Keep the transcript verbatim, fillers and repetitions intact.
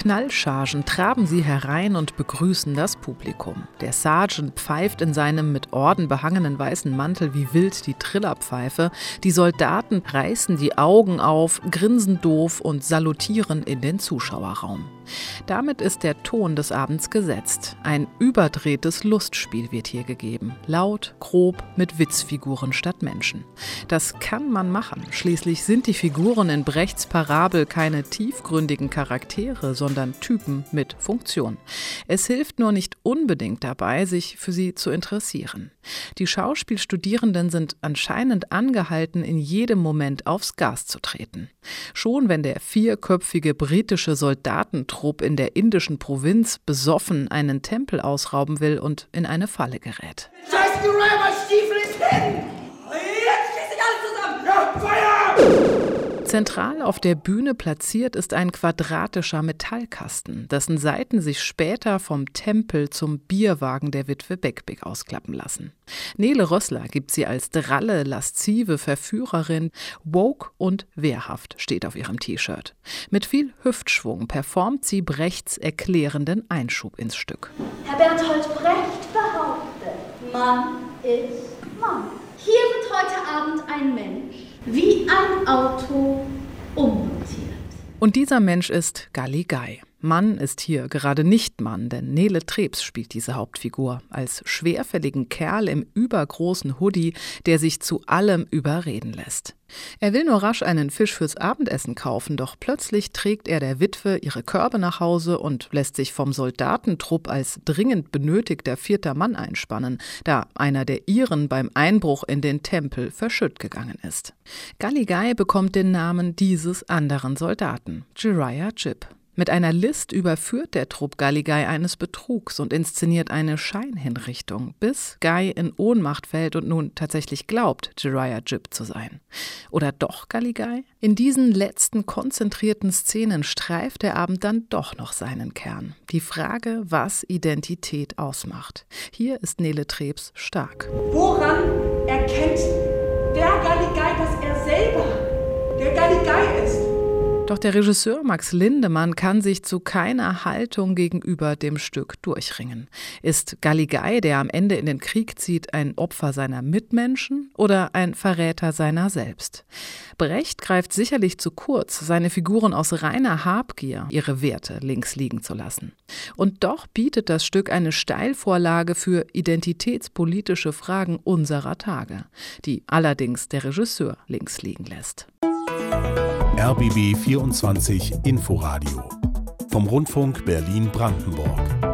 Knallchargen traben sie herein und begrüßen das Publikum. Der Sergeant pfeift in seinem mit Orden behangenen weißen Mantel wie wild die Trillerpfeife. Die Soldaten reißen die Augen auf, grinsen doof und salutieren in den Zuschauerraum. Damit ist der Ton des Abends gesetzt. Ein überdrehtes Lustspiel wird hier gegeben. Laut, grob, mit Witzfiguren statt Menschen. Das kann man machen. Schließlich sind die Figuren in Brechts Parabel keine tiefgründigen Charaktere, sondern Typen mit Funktion. Es hilft nur nicht unbedingt dabei, sich für sie zu interessieren. Die Schauspielstudierenden sind anscheinend angehalten, in jedem Moment aufs Gas zu treten. Schon wenn der vierköpfige britische Soldatentrupp in der indischen Provinz besoffen einen Tempel ausrauben will und in eine Falle gerät. Scheiß die Räuberstiefel ist hin! Jetzt schieß ich alle zusammen! Ja, Feuer! Zentral auf der Bühne platziert ist ein quadratischer Metallkasten, dessen Seiten sich später vom Tempel zum Bierwagen der Witwe Beckwith ausklappen lassen. Nele Rössler gibt sie als dralle, laszive Verführerin, woke und wehrhaft steht auf ihrem T-Shirt. Mit viel Hüftschwung performt sie Brechts erklärenden Einschub ins Stück. Herr Bertolt Brecht behauptet, Mann ist Mann. Hier wird heute Abend ein Mensch wie ein Auto ummontiert. Und dieser Mensch ist Galli Guy. Mann ist hier gerade nicht Mann, denn Nele Trebs spielt diese Hauptfigur als schwerfälligen Kerl im übergroßen Hoodie, der sich zu allem überreden lässt. Er will nur rasch einen Fisch fürs Abendessen kaufen, doch plötzlich trägt er der Witwe ihre Körbe nach Hause und lässt sich vom Soldatentrupp als dringend benötigter vierter Mann einspannen, da einer der Iren beim Einbruch in den Tempel verschütt gegangen ist. Galli Guy bekommt den Namen dieses anderen Soldaten, Jeriah Gibb. Mit einer List überführt der Trupp Galli Guy eines Betrugs und inszeniert eine Scheinhinrichtung, bis Guy in Ohnmacht fällt und nun tatsächlich glaubt, Jeriah Gibb zu sein. Oder doch Galli Guy? In diesen letzten konzentrierten Szenen streift der Abend dann doch noch seinen Kern. Die Frage, was Identität ausmacht. Hier ist Nele Trebs stark. Woran erkennt der Galli Guy, dass er selber der Galli Guy ist? Doch der Regisseur Max Lindemann kann sich zu keiner Haltung gegenüber dem Stück durchringen. Ist Galli Guy, der am Ende in den Krieg zieht, ein Opfer seiner Mitmenschen oder ein Verräter seiner selbst? Brecht greift sicherlich zu kurz, seine Figuren aus reiner Habgier, ihre Werte links liegen zu lassen. Und doch bietet das Stück eine Steilvorlage für identitätspolitische Fragen unserer Tage, die allerdings der Regisseur links liegen lässt. R B B vierundzwanzig Inforadio vom Rundfunk Berlin-Brandenburg.